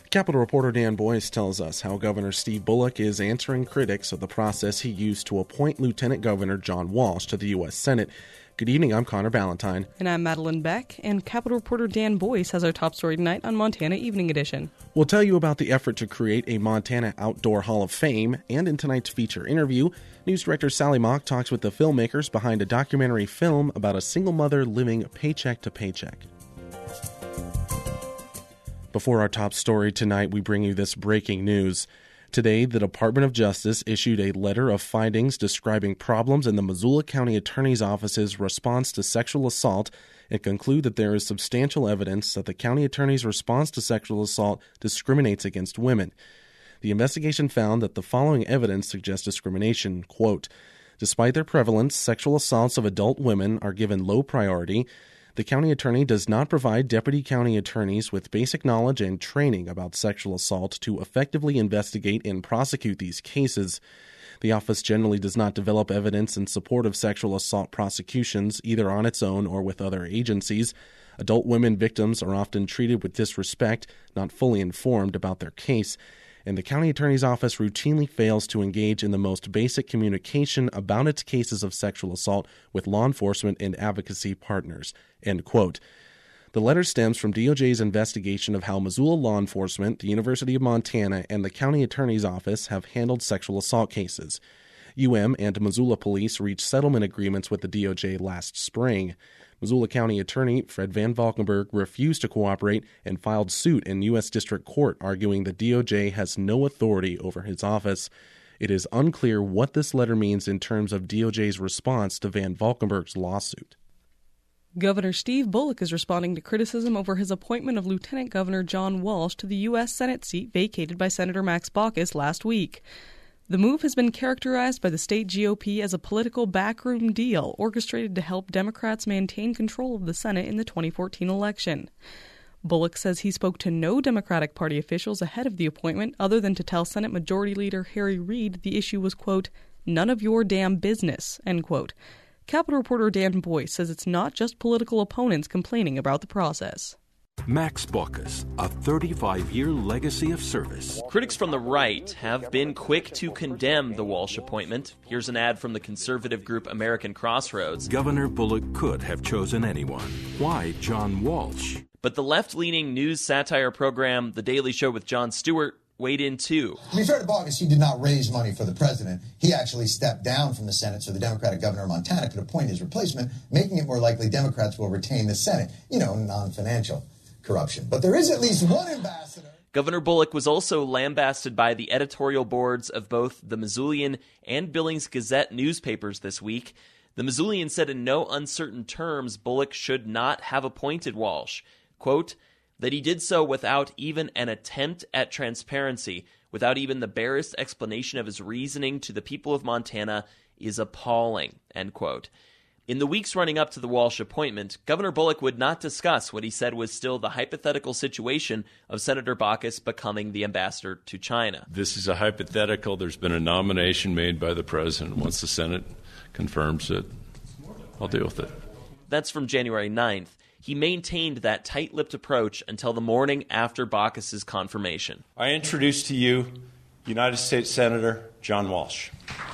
Capitol reporter Dan Boyce tells us how Governor Steve Bullock is answering critics of the process he used to appoint Lieutenant Governor John Walsh to the U.S. Senate. Good evening, I'm Connor Ballantyne. And I'm Madeline Beck, and Capitol reporter Dan Boyce has our top story tonight on Montana Evening Edition. We'll tell you about the effort to create a Montana Outdoor Hall of Fame, and in tonight's feature interview, news director Sally Mock talks with the filmmakers behind a documentary film about a single mother living paycheck to paycheck. Before our top story tonight, we bring you this breaking news. Today, the Department of Justice issued a letter of findings describing problems in the Missoula County Attorney's Office's response to sexual assault and conclude that there is substantial evidence that the county attorney's response to sexual assault discriminates against women. The investigation found that the following evidence suggests discrimination. Quote, despite their prevalence, sexual assaults of adult women are given low priority. The county attorney does not provide deputy county attorneys with basic knowledge and training about sexual assault to effectively investigate and prosecute these cases. The office generally does not develop evidence in support of sexual assault prosecutions, either on its own or with other agencies. Adult women victims are often treated with disrespect, not fully informed about their case. And the county attorney's office routinely fails to engage in the most basic communication about its cases of sexual assault with law enforcement and advocacy partners. End quote. The letter stems from DOJ's investigation of how Missoula law enforcement, the University of Montana, and the county attorney's office have handled sexual assault cases. UM and Missoula police reached settlement agreements with the DOJ last spring. Missoula County Attorney Fred Van Valkenburg refused to cooperate and filed suit in U.S. District Court, arguing the DOJ has no authority over his office. It is unclear what this letter means in terms of DOJ's response to Van Valkenburg's lawsuit. Governor Steve Bullock is responding to criticism over his appointment of Lieutenant Governor John Walsh to the U.S. Senate seat vacated by Senator Max Baucus last week. The move has been characterized by the state GOP as a political backroom deal orchestrated to help Democrats maintain control of the Senate in the 2014 election. Bullock says he spoke to no Democratic Party officials ahead of the appointment other than to tell Senate Majority Leader Harry Reid the issue was, quote, none of your damn business, end quote. Capitol reporter Dan Boyce says it's not just political opponents complaining about the process. Max Baucus, a 35-year legacy of service. Critics from the right have been quick to condemn the Walsh appointment. Here's an ad from the conservative group American Crossroads. Governor Bullock could have chosen anyone. Why John Walsh? But the left-leaning news satire program, The Daily Show with Jon Stewart, weighed in too. To be fair to Baucus, he did not raise money for the president. He actually stepped down from the Senate so the Democratic governor of Montana could appoint his replacement, making it more likely Democrats will retain the Senate. Non-financial corruption. But there is at least one ambassador. Governor Bullock was also lambasted by the editorial boards of both the Missoulian and Billings Gazette newspapers this week. The Missoulian said in no uncertain terms Bullock should not have appointed Walsh. Quote, that he did so without even an attempt at transparency, without even the barest explanation of his reasoning to the people of Montana is appalling, end quote. In the weeks running up to the Walsh appointment, Governor Bullock would not discuss what he said was still the hypothetical situation of Senator Baucus becoming the ambassador to China. This is a hypothetical. There's been a nomination made by the president. Once the Senate confirms it, I'll deal with it. That's from January 9th. He maintained that tight-lipped approach until the morning after Baucus's confirmation. I introduce to you United States Senator John Walsh.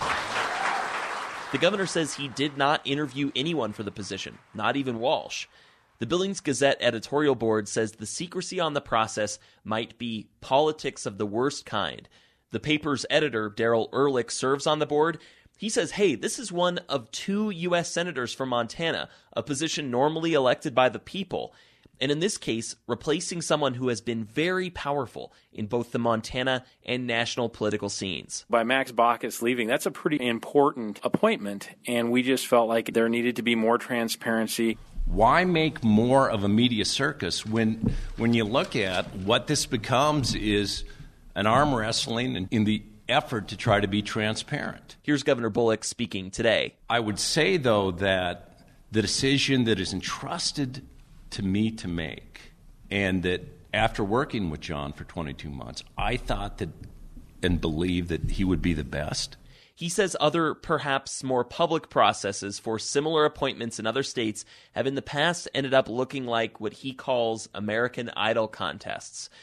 The governor says he did not interview anyone for the position, not even Walsh. The Billings Gazette editorial board says the secrecy on the process might be politics of the worst kind. The paper's editor, Daryl Ehrlich, serves on the board. He says, hey, this is one of 2 U.S. senators from Montana, a position normally elected by the people. And in this case, replacing someone who has been very powerful in both the Montana and national political scenes. By Max Baucus leaving, that's a pretty important appointment, and we just felt like there needed to be more transparency. Why make more of a media circus when you look at what this becomes is an arm wrestling in the effort to try to be transparent? Here's Governor Bullock speaking today. I would say, though, that the decision that is entrusted to me to make, and that after working with John for 22 months, I thought that and believed that he would be the best. He says other, perhaps more public processes for similar appointments in other states have in the past ended up looking like what he calls American Idol contests.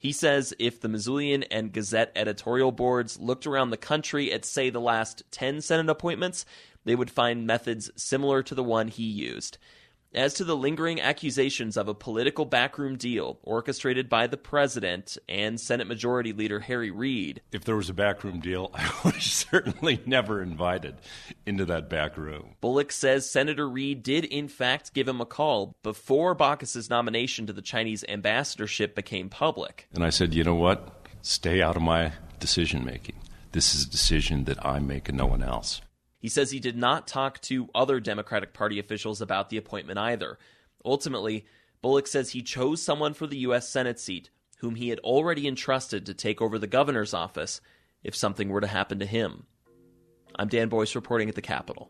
He says if the Missoulian and Gazette editorial boards looked around the country at, say, the last 10 Senate appointments, they would find methods similar to the one he used. As to the lingering accusations of a political backroom deal orchestrated by the president and Senate Majority Leader Harry Reid. If there was a backroom deal, I was certainly never invited into that back room. Bullock says Senator Reid did in fact give him a call before Baucus's nomination to the Chinese ambassadorship became public. And I said, you know what? Stay out of my decision making. This is a decision that I make and no one else. He says he did not talk to other Democratic Party officials about the appointment either. Ultimately, Bullock says he chose someone for the U.S. Senate seat whom he had already entrusted to take over the governor's office if something were to happen to him. I'm Dan Boyce reporting at the Capitol.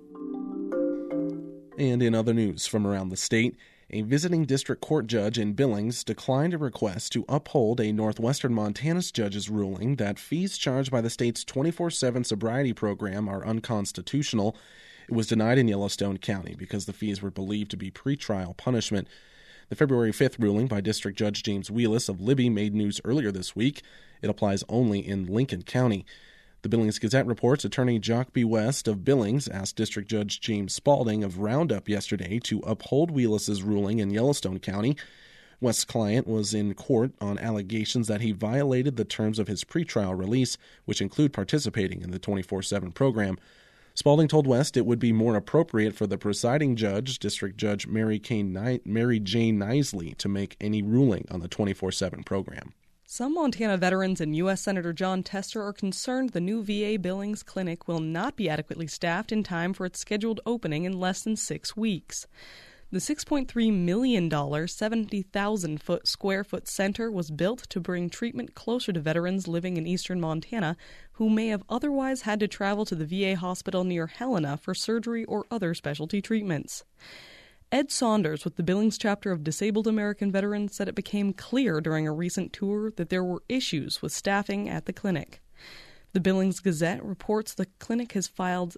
And in other news from around the state, a visiting district court judge in Billings declined a request to uphold a Northwestern Montana's judge's ruling that fees charged by the state's 24/7 sobriety program are unconstitutional. It was denied in Yellowstone County because the fees were believed to be pretrial punishment. The February 5th ruling by District Judge James Wheelis of Libby made news earlier this week. It applies only in Lincoln County. The Billings Gazette reports attorney Jock B. West of Billings asked District Judge James Spalding of Roundup yesterday to uphold Wheelis's ruling in Yellowstone County. West's client was in court on allegations that he violated the terms of his pretrial release, which include participating in the 24/7 program. Spalding told West it would be more appropriate for the presiding judge, District Judge Mary Jane Nisley, to make any ruling on the 24/7 program. Some Montana veterans and U.S. Senator Jon Tester are concerned the new VA Billings clinic will not be adequately staffed in time for its scheduled opening in less than 6 weeks. The $6.3 million, 70,000 square foot center was built to bring treatment closer to veterans living in eastern Montana who may have otherwise had to travel to the VA hospital near Helena for surgery or other specialty treatments. Ed Saunders with the Billings chapter of Disabled American Veterans said it became clear during a recent tour that there were issues with staffing at the clinic. The Billings Gazette reports the clinic has filled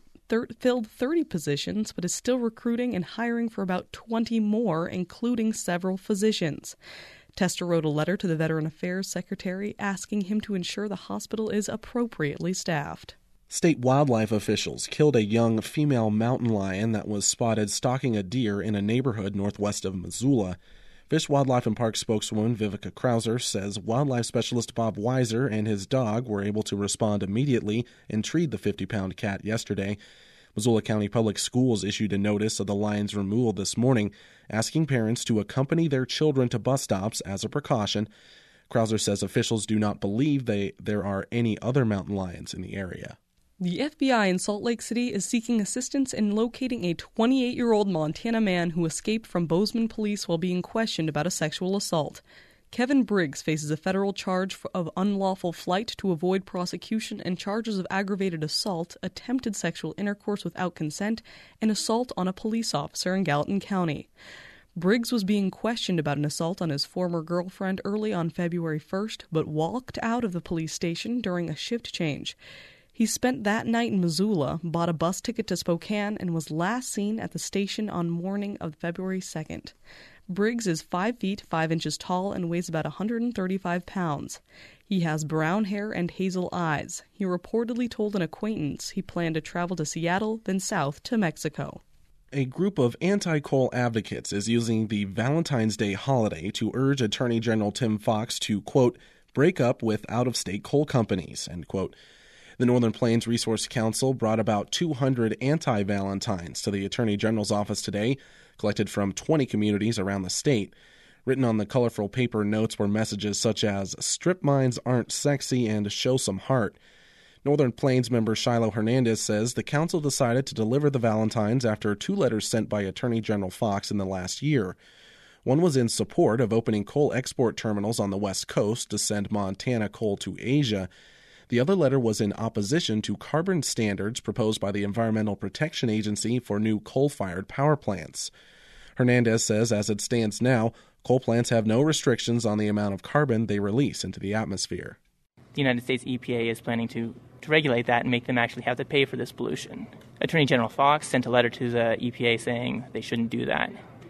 30 positions but is still recruiting and hiring for about 20 more, including several physicians. Tester wrote a letter to the Veteran Affairs Secretary asking him to ensure the hospital is appropriately staffed. State wildlife officials killed a young female mountain lion that was spotted stalking a deer in a neighborhood northwest of Missoula. Fish, Wildlife, and Parks spokeswoman Vivica Krauser says wildlife specialist Bob Weiser and his dog were able to respond immediately and treat the 50-pound cat yesterday. Missoula County Public Schools issued a notice of the lion's removal this morning, asking parents to accompany their children to bus stops as a precaution. Krauser says officials do not believe there are any other mountain lions in the area. The FBI in Salt Lake City is seeking assistance in locating a 28-year-old Montana man who escaped from Bozeman police while being questioned about a sexual assault. Kevin Briggs faces a federal charge of unlawful flight to avoid prosecution and charges of aggravated assault, attempted sexual intercourse without consent, and assault on a police officer in Gallatin County. Briggs was being questioned about an assault on his former girlfriend early on February 1st, but walked out of the police station during a shift change. He spent that night in Missoula, bought a bus ticket to Spokane, and was last seen at the station on morning of February 2nd. Briggs is 5 feet 5 inches tall and weighs about 135 pounds. He has brown hair and hazel eyes. He reportedly told an acquaintance he planned to travel to Seattle, then south to Mexico. A group of anti-coal advocates is using the Valentine's Day holiday to urge Attorney General Tim Fox to, quote, break up with out-of-state coal companies, end quote. The Northern Plains Resource Council brought about 200 anti-Valentines to the Attorney General's office today, collected from 20 communities around the state. Written on the colorful paper notes were messages such as, strip mines aren't sexy and show some heart. Northern Plains member Shiloh Hernandez says the council decided to deliver the Valentines after 2 letters sent by Attorney General Fox in the last year. One was in support of opening coal export terminals on the West Coast to send Montana coal to Asia. The other letter was in opposition to carbon standards proposed by the Environmental Protection Agency for new coal-fired power plants. Hernandez says as it stands now, coal plants have no restrictions on the amount of carbon they release into the atmosphere. The United States EPA is planning to regulate that and make them actually have to pay for this pollution. Attorney General Fox sent a letter to the EPA saying they shouldn't do that.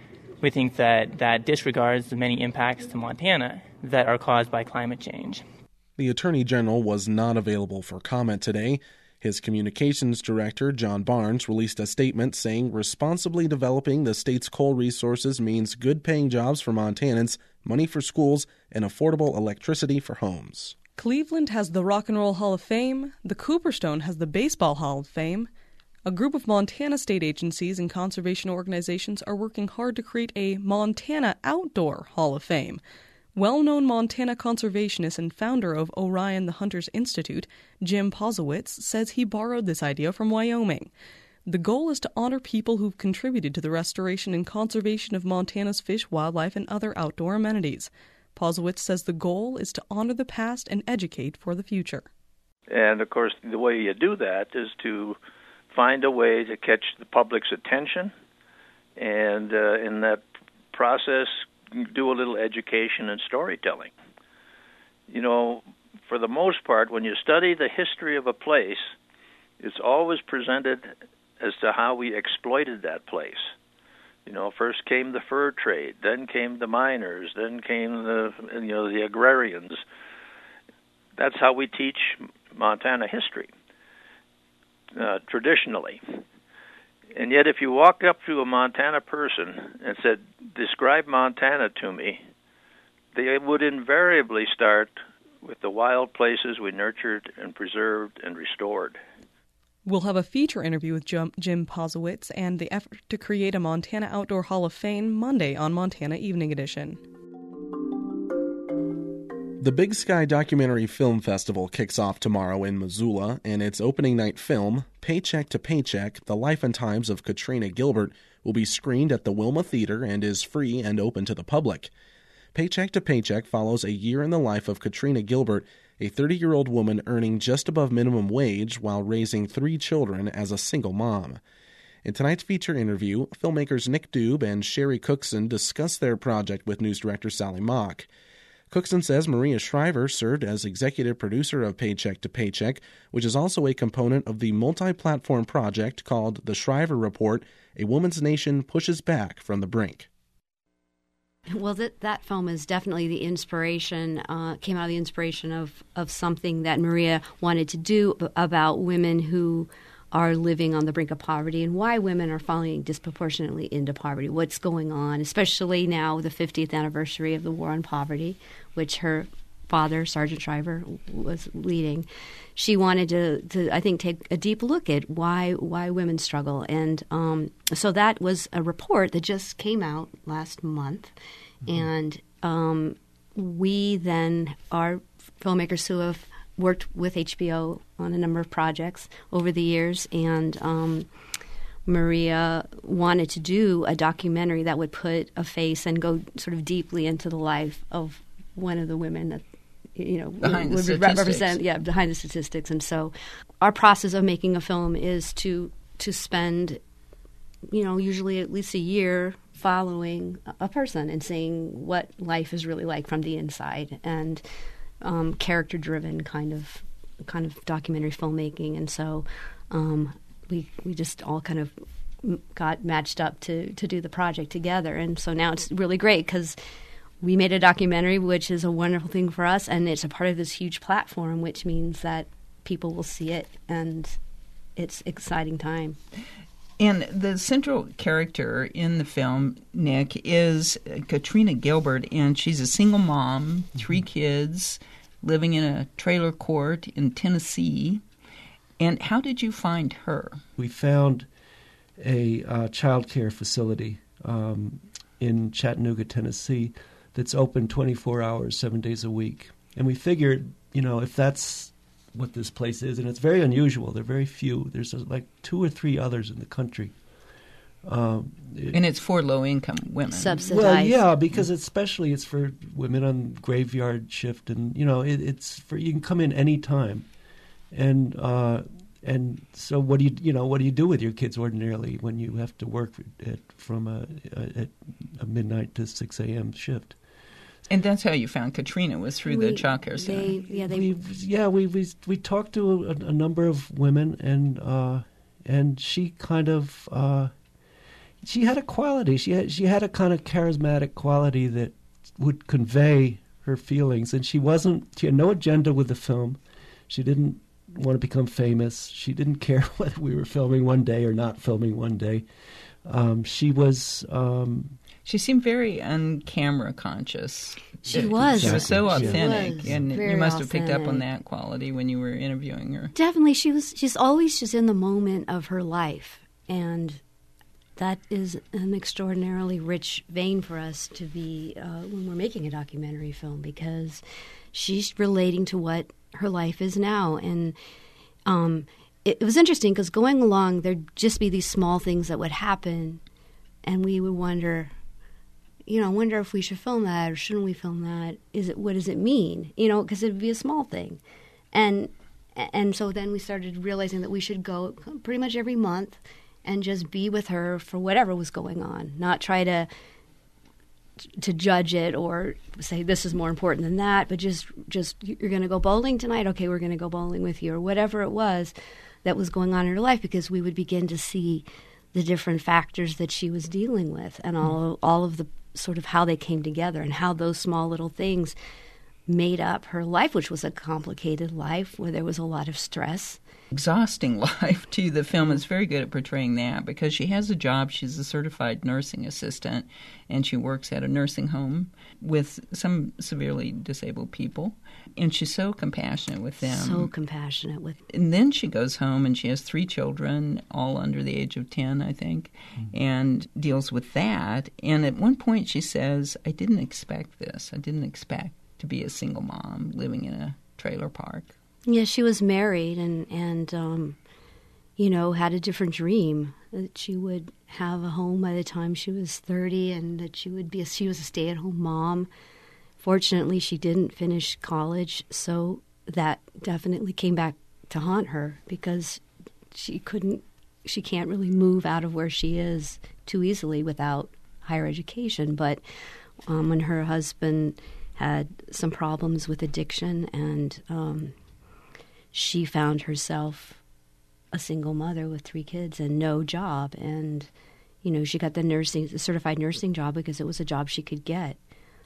We think that that disregards the many impacts to Montana that are caused by climate change. The Attorney General was not available for comment today. His communications director, John Barnes, released a statement saying responsibly developing the state's coal resources means good-paying jobs for Montanans, money for schools, and affordable electricity for homes. Cleveland has the Rock and Roll Hall of Fame. The Cooperstone has the Baseball Hall of Fame. A group of Montana state agencies and conservation organizations are working hard to create a Montana Outdoor Hall of Fame. Well-known Montana conservationist and founder of Orion the Hunters Institute, Jim Posewitz, says he borrowed this idea from Wyoming. The goal is to honor people who've contributed to the restoration and conservation of Montana's fish, wildlife, and other outdoor amenities. Posewitz says the goal is to honor the past and educate for the future. And, of course, the way you do that is to find a way to catch the public's attention, and in that process, do a little education and storytelling. You know, for the most part, when you study the history of a place, it's always presented as to how we exploited that place. You know, first came the fur trade, then came the miners, then came the agrarians. That's how we teach Montana history, traditionally. And yet, if you walk up to a Montana person and said, describe Montana to me, they would invariably start with the wild places we nurtured and preserved and restored. We'll have a feature interview with Jim Posewitz and the effort to create a Montana Outdoor Hall of Fame Monday on Montana Evening Edition. The Big Sky Documentary Film Festival kicks off tomorrow in Missoula, and its opening night film, Paycheck to Paycheck, The Life and Times of Katrina Gilbert, will be screened at the Wilma Theater and is free and open to the public. Paycheck to Paycheck follows a year in the life of Katrina Gilbert, a 30-year-old woman earning just above minimum wage while raising 3 children as a single mom. In tonight's feature interview, filmmakers Nick Dube and Sherry Cookson discuss their project with news director Sally Mock. Cookson says Maria Shriver served as executive producer of Paycheck to Paycheck, which is also a component of the multi-platform project called The Shriver Report, A Woman's Nation Pushes Back from the Brink. Well, that film is definitely the inspiration, came out of the inspiration of something that Maria wanted to do about women who are living on the brink of poverty and why women are falling disproportionately into poverty, what's going on, especially now the 50th anniversary of the War on Poverty, which her father, Sergeant Shriver, was leading. She wanted to I think, take a deep look at why women struggle. And so that was a report that just came out last month. Mm-hmm. And we then are filmmakers who have worked with HBO on a number of projects over the years, and Maria wanted to do a documentary that would put a face and go sort of deeply into the life of one of the women that would represent behind the statistics. And so our process of making a film is to spend usually at least a year following a person and seeing what life is really like from the inside, and character-driven kind of documentary filmmaking. And so we just all kind of got matched up to do the project together. And so now it's really great because we made a documentary, which is a wonderful thing for us, and it's a part of this huge platform, which means that people will see it, and it's an exciting time. And the central character in the film, Nick, is Katrina Gilbert, and she's a single mom, 3 kids, living in a trailer court in Tennessee. And how did you find her? We found a child care facility in Chattanooga, Tennessee, that's open 24 hours, 7 days a week. And we figured, if that's what this place is, and it's very unusual. There are very few. There's like 2 or 3 others in the country. And it's for low-income women. Subsidized. Well, yeah, because it's for women on graveyard shift, and it's for, you can come in any time, and so what do you do with your kids ordinarily when you have to work from a midnight to 6 a.m. shift? And that's how you found Katrina, was through the child care center. We talked to a number of women, and she kind of, she had a quality. She had a kind of charismatic quality that would convey her feelings, and she had no agenda with the film. She didn't want to become famous. She didn't care whether we were filming one day or not filming one day. She seemed very un-camera conscious. She was. She was so authentic, and very you must have picked up on authentic. that quality when you were interviewing her. Definitely, she's always just in the moment of her life, and that is an extraordinarily rich vein for us to be when we're making a documentary film, because she's relating to what her life is now. And it was interesting because going along, there'd just be these small things that would happen, and we would wonder, I wonder if we should film that or shouldn't we film that? What does it mean? Because it'd be a small thing. And so then we started realizing that we should go pretty much every month and just be with her for whatever was going on, not try to judge it or say this is more important than that, but just you're going to go bowling tonight? Okay, we're going to go bowling with you, or whatever it was that was going on in her life, because we would begin to see the different factors that she was dealing with and all of the sort of how they came together and how those small little things made up her life, which was a complicated life where there was a lot of stress. Exhausting life, too. The film is very good at portraying that because she has a job. She's a certified nursing assistant, and she works at a nursing home with some severely disabled people. And she's so compassionate with them. So compassionate with them. And then she goes home and she has 3 children, all under the age of 10, I think, and deals with that. And at one point she says, I didn't expect this. I didn't expect to be a single mom living in a trailer park. Yeah, she was married and had a different dream that she would have a home by the time she was 30, and that she was a stay-at-home mom. Fortunately, she didn't finish college, so that definitely came back to haunt her because she can't really move out of where she is too easily without higher education. But when her husband had some problems with addiction, and she found herself a single mother with 3 kids and no job. And, she got the certified nursing job because it was a job she could get.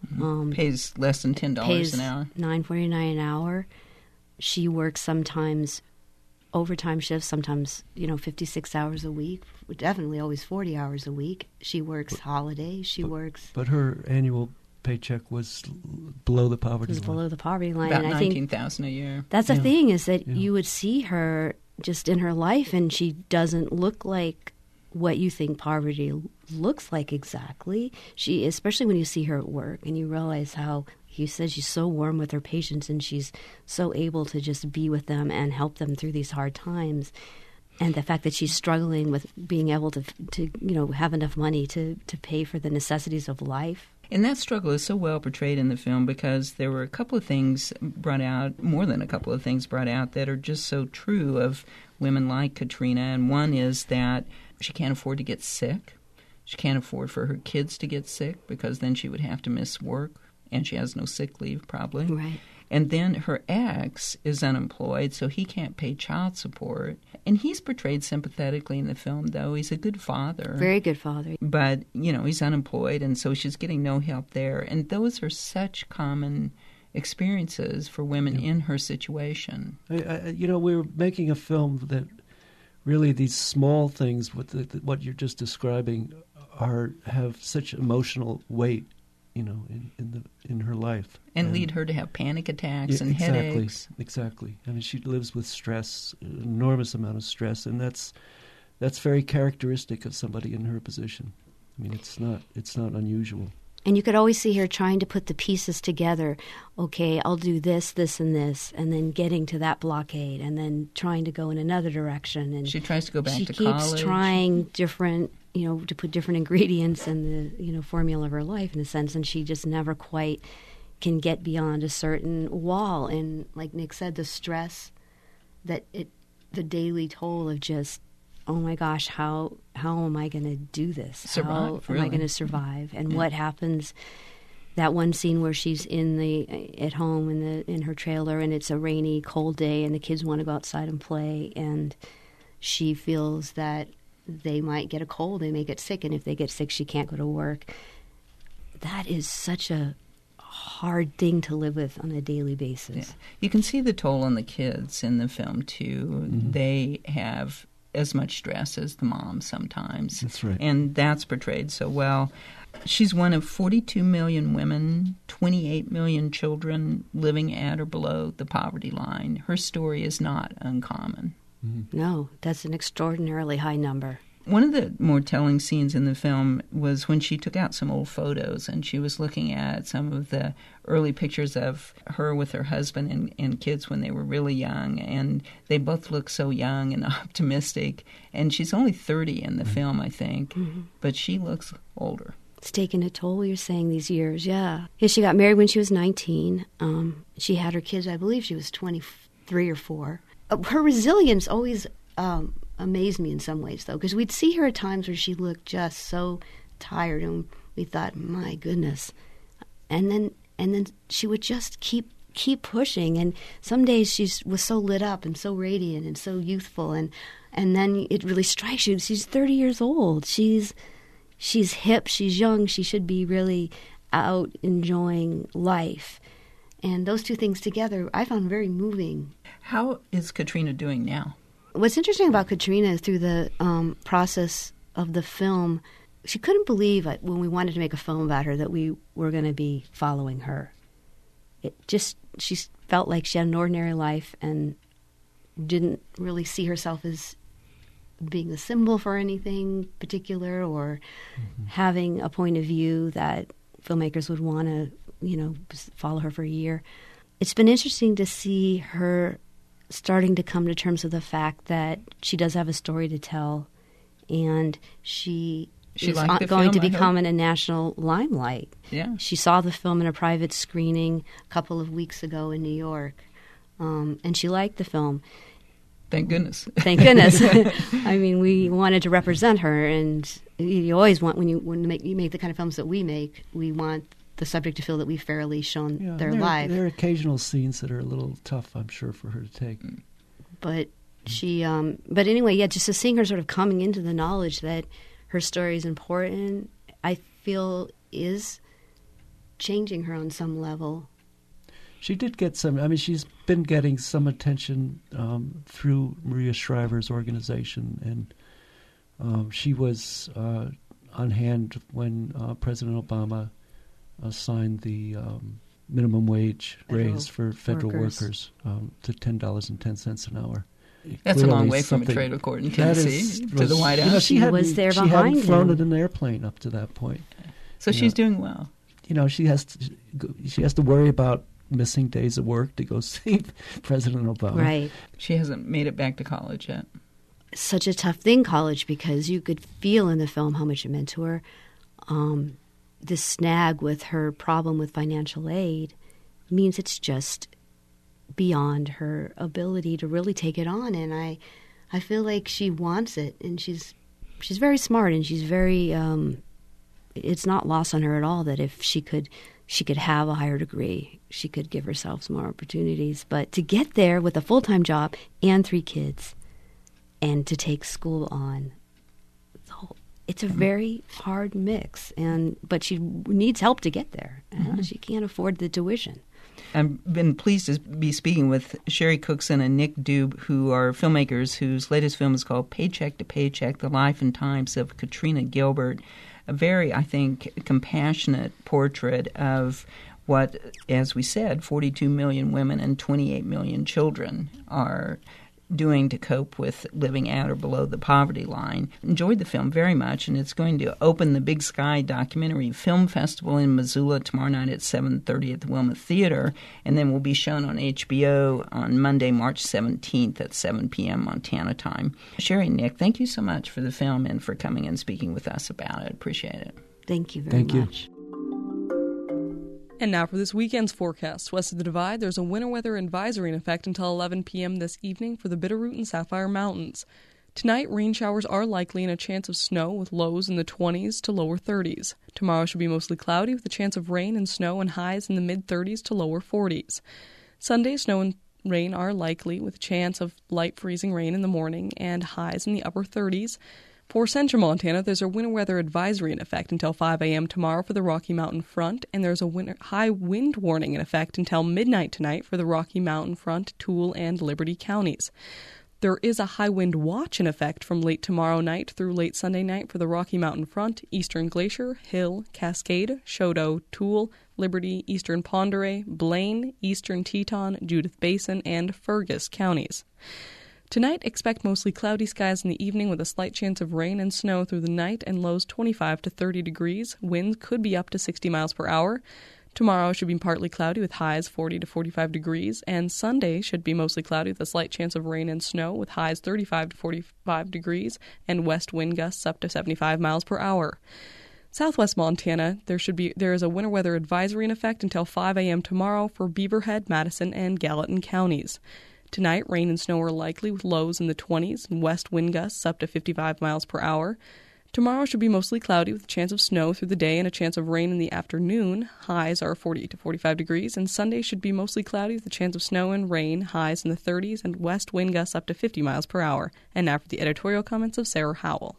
Pays less than $10 an hour. $9.49 an hour. She works sometimes overtime shifts, sometimes, 56 hours a week. Definitely always 40 hours a week. She works holidays. She works. But her annual paycheck was below the poverty line. Below the poverty line. About and I think $19,000 a year. That's the thing, is that you would see her just in her life, and she doesn't look like what you think poverty looks like exactly. She, especially when you see her at work and you realize how, you said, she's so warm with her patients and she's so able to just be with them and help them through these hard times. And the fact that she's struggling with being able to have enough money to pay for the necessities of life. And that struggle is so well portrayed in the film because there were a couple of things brought out, more than a couple of things brought out, that are just so true of women like Katrina. And one is that she can't afford to get sick. She can't afford for her kids to get sick because then she would have to miss work, and she has no sick leave probably. Right. And then her ex is unemployed, so he can't pay child support. And he's portrayed sympathetically in the film, though. He's a good father. Very good father. But, he's unemployed, and so she's getting no help there. And those are such common experiences for women in her situation. We're making a film that really these small things, what you're just describing, have such emotional weight. In her life. And lead her to have panic attacks and headaches. Exactly. I mean, she lives with stress, an enormous amount of stress, and that's very characteristic of somebody in her position. I mean, it's not unusual. And you could always see her trying to put the pieces together. Okay, I'll do this, this, and this, and then getting to that blockade, and then trying to go in another direction. And she tries to go back to college. She keeps trying different, to put different ingredients in the, formula of her life, in a sense, and she just never quite can get beyond a certain wall. And like Nick said, the stress the daily toll of just, oh my gosh, how am I going to do this? How am I going to survive? And what happens? That one scene where she's at home in her trailer, and it's a rainy, cold day, and the kids want to go outside and play, and she feels that they might get a cold, they may get sick, and if they get sick, she can't go to work. That is such a hard thing to live with on a daily basis. Yeah. You can see the toll on the kids in the film, too. Mm-hmm. They have as much stress as the mom sometimes. That's right. And that's portrayed so well. She's one of 42 million women, 28 million children living at or below the poverty line. Her story is not uncommon. Mm-hmm. No, that's an extraordinarily high number. One of the more telling scenes in the film was when she took out some old photos and she was looking at some of the early pictures of her with her husband and kids when they were really young, and they both look so young and optimistic. And she's only 30 in the film, I think, but she looks older. It's taken a toll, you're saying, these years, yeah. She got married when she was 19. She had her kids, I believe she was 23 or 4. Her resilience always amazed me in some ways, though, because we'd see her at times where she looked just so tired, and we thought, my goodness. And then she would just keep pushing, and some days she was so lit up and so radiant and so youthful, and then it really strikes you. She's 30 years old. She's hip, she's young, she should be really out enjoying life. And those two things together I found very moving. How is Katrina doing now? What's interesting about Katrina is through the process of the film, she couldn't believe when we wanted to make a film about her that we were going to be following her. She felt like she had an ordinary life and didn't really see herself as being the symbol for anything particular or having a point of view that filmmakers would want to, follow her for a year. It's been interesting to see her starting to come to terms with the fact that she does have a story to tell, and she is going to become in a national limelight. Yeah. She saw the film in a private screening a couple of weeks ago in New York, and she liked the film. Thank goodness. Thank goodness. I mean, we wanted to represent her, and you always want, when you make the kind of films that we make, we want the subject to feel that we've fairly shown their life. There are occasional scenes that are a little tough, I'm sure, for her to take. But she, but anyway, just seeing her sort of coming into the knowledge that her story is important, I feel is changing her on some level. She did get she's been getting some attention through Maria Shriver's organization, and she was on hand when President Obama signed the minimum wage raise for federal workers to $10.10 an hour. That's a long way from a trade accord in Tennessee to the White House. She was there behind him. She hadn't flown in an airplane up to that point. So she's doing well. She has to worry about missing days of work to go see President Obama. Right. She hasn't made it back to college yet. Such a tough thing, college, because you could feel in the film how much it meant to her. This snag with her problem with financial aid means it's just beyond her ability to really take it on, and I feel like she wants it, and she's very smart, and she's very it's not lost on her at all that if she could have a higher degree, she could give herself some more opportunities. But to get there with a full-time job and 3 kids and to take school on, it's a very hard mix. But she needs help to get there. She can't afford the tuition. I've been pleased to be speaking with Sherry Cookson and Nick Dube, who are filmmakers whose latest film is called Paycheck to Paycheck, The Life and Times of Katrina Gilbert. A very, I think, compassionate portrait of what, as we said, 42 million women and 28 million children are doing to cope with living at or below the poverty line. Enjoyed the film very much, and it's going to open the Big Sky Documentary Film Festival in Missoula tomorrow night at 7:30 at the Wilma Theater, and then will be shown on HBO on Monday, March 17th at 7 p.m. Montana time. Sherry and Nick, thank you so much for the film and for coming and speaking with us about it. Appreciate it. Thank you very much. And now for this weekend's forecast. West of the Divide, there's a winter weather advisory in effect until 11 p.m. this evening for the Bitterroot and Sapphire Mountains. Tonight, rain showers are likely and a chance of snow with lows in the 20s to lower 30s. Tomorrow should be mostly cloudy with a chance of rain and snow and highs in the mid-30s to lower 40s. Sunday, snow and rain are likely with a chance of light freezing rain in the morning and highs in the upper 30s. For central Montana, there's a winter weather advisory in effect until 5 a.m. tomorrow for the Rocky Mountain Front, and there's a high wind warning in effect until midnight tonight for the Rocky Mountain Front, Toole, and Liberty counties. There is a high wind watch in effect from late tomorrow night through late Sunday night for the Rocky Mountain Front, Eastern Glacier, Hill, Cascade, Choteau, Toole, Liberty, Eastern Pend Oreille, Blaine, Eastern Teton, Judith Basin, and Fergus counties. Tonight, expect mostly cloudy skies in the evening with a slight chance of rain and snow through the night and lows 25 to 30 degrees. Winds could be up to 60 miles per hour. Tomorrow should be partly cloudy with highs 40 to 45 degrees, and Sunday should be mostly cloudy with a slight chance of rain and snow with highs 35 to 45 degrees and west wind gusts up to 75 miles per hour. Southwest Montana, there is a winter weather advisory in effect until 5 a.m. tomorrow for Beaverhead, Madison, and Gallatin counties. Tonight, rain and snow are likely with lows in the 20s and west wind gusts up to 55 miles per hour. Tomorrow should be mostly cloudy with a chance of snow through the day and a chance of rain in the afternoon. Highs are 40 to 45 degrees, and Sunday should be mostly cloudy with a chance of snow and rain, highs in the 30s, and west wind gusts up to 50 miles per hour. And now for the editorial comments of Sarah Howell.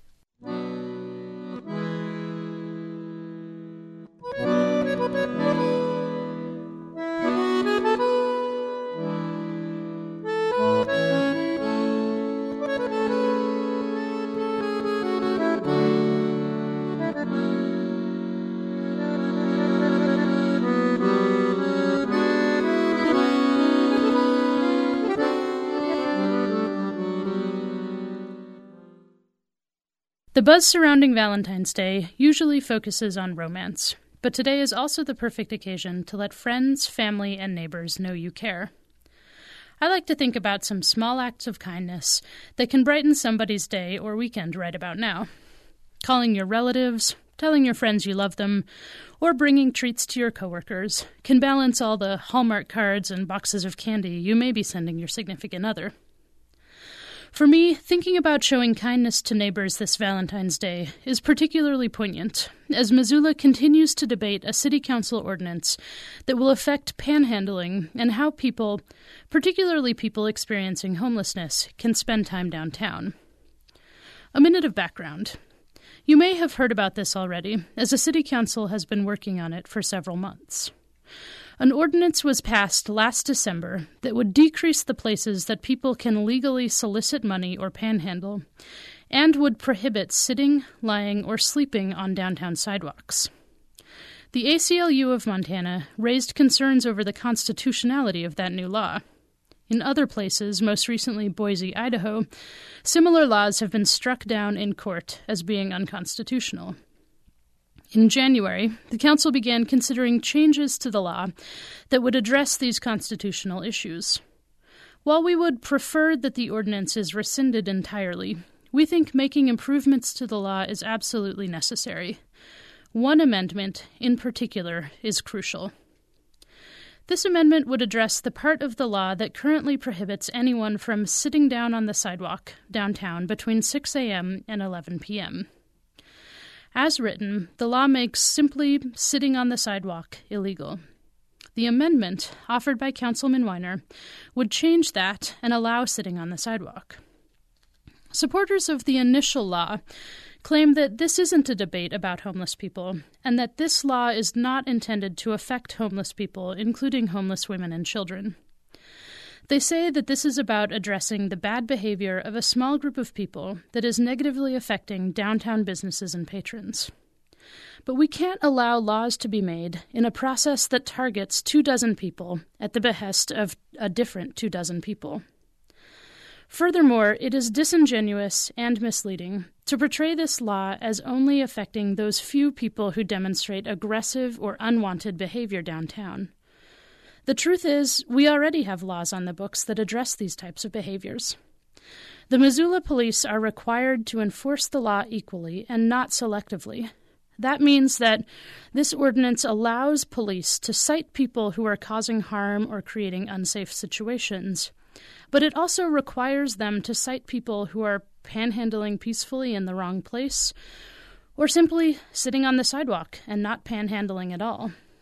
The buzz surrounding Valentine's Day usually focuses on romance, but today is also the perfect occasion to let friends, family, and neighbors know you care. I like to think about some small acts of kindness that can brighten somebody's day or weekend right about now. Calling your relatives, telling your friends you love them, or bringing treats to your coworkers can balance all the Hallmark cards and boxes of candy you may be sending your significant other. For me, thinking about showing kindness to neighbors this Valentine's Day is particularly poignant, as Missoula continues to debate a city council ordinance that will affect panhandling and how people, particularly people experiencing homelessness, can spend time downtown. A minute of background. You may have heard about this already, as the city council has been working on it for several months. An ordinance was passed last December that would decrease the places that people can legally solicit money or panhandle, and would prohibit sitting, lying, or sleeping on downtown sidewalks. The ACLU of Montana raised concerns over the constitutionality of that new law. In other places, most recently Boise, Idaho, similar laws have been struck down in court as being unconstitutional. In January, the council began considering changes to the law that would address these constitutional issues. While we would prefer that the ordinance is rescinded entirely, we think making improvements to the law is absolutely necessary. One amendment, in particular, is crucial. This amendment would address the part of the law that currently prohibits anyone from sitting down on the sidewalk downtown between 6 a.m. and 11 p.m. As written, the law makes simply sitting on the sidewalk illegal. The amendment, offered by Councilman Weiner, would change that and allow sitting on the sidewalk. Supporters of the initial law claim that this isn't a debate about homeless people, and that this law is not intended to affect homeless people, including homeless women and children. They say that this is about addressing the bad behavior of a small group of people that is negatively affecting downtown businesses and patrons. But we can't allow laws to be made in a process that targets 24 people at the behest of a different 24 people. Furthermore, it is disingenuous and misleading to portray this law as only affecting those few people who demonstrate aggressive or unwanted behavior downtown. The truth is, we already have laws on the books that address these types of behaviors. The Missoula police are required to enforce the law equally and not selectively. That means that this ordinance allows police to cite people who are causing harm or creating unsafe situations, but it also requires them to cite people who are panhandling peacefully in the wrong place, or simply sitting on the sidewalk and not panhandling at all.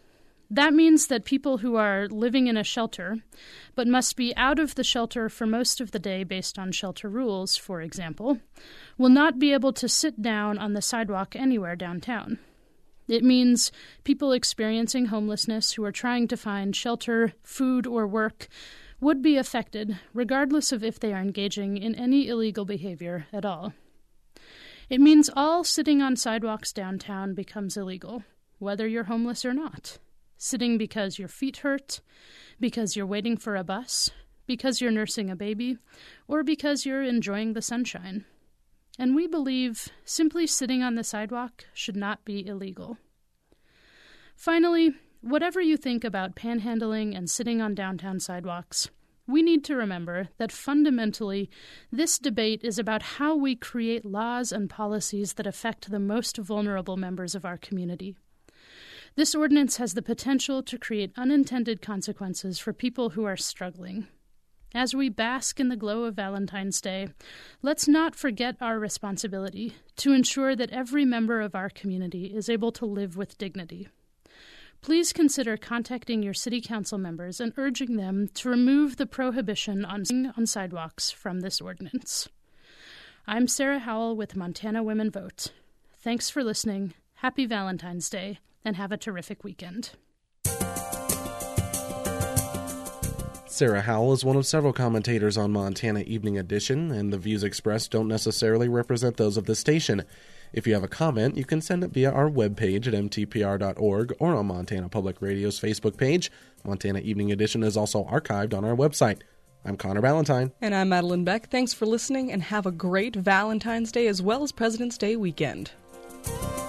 That means that people who are living in a shelter, but must be out of the shelter for most of the day based on shelter rules, for example, will not be able to sit down on the sidewalk anywhere downtown. It means people experiencing homelessness who are trying to find shelter, food, or work would be affected, regardless of if they are engaging in any illegal behavior at all. It means all sitting on sidewalks downtown becomes illegal, whether you're homeless or not. Sitting because your feet hurt, because you're waiting for a bus, because you're nursing a baby, or because you're enjoying the sunshine. And we believe simply sitting on the sidewalk should not be illegal. Finally, whatever you think about panhandling and sitting on downtown sidewalks, we need to remember that fundamentally, this debate is about how we create laws and policies that affect the most vulnerable members of our community. This ordinance has the potential to create unintended consequences for people who are struggling. As we bask in the glow of Valentine's Day, let's not forget our responsibility to ensure that every member of our community is able to live with dignity. Please consider contacting your city council members and urging them to remove the prohibition on sitting on sidewalks from this ordinance. I'm Sarah Howell with Montana Women Vote. Thanks for listening. Happy Valentine's Day, and have a terrific weekend. Sarah Howell is one of several commentators on Montana Evening Edition, and the views expressed don't necessarily represent those of the station. If you have a comment, you can send it via our webpage at mtpr.org or on Montana Public Radio's Facebook page. Montana Evening Edition is also archived on our website. I'm Connor Valentine. And I'm Madeline Beck. Thanks for listening, and have a great Valentine's Day as well as President's Day weekend.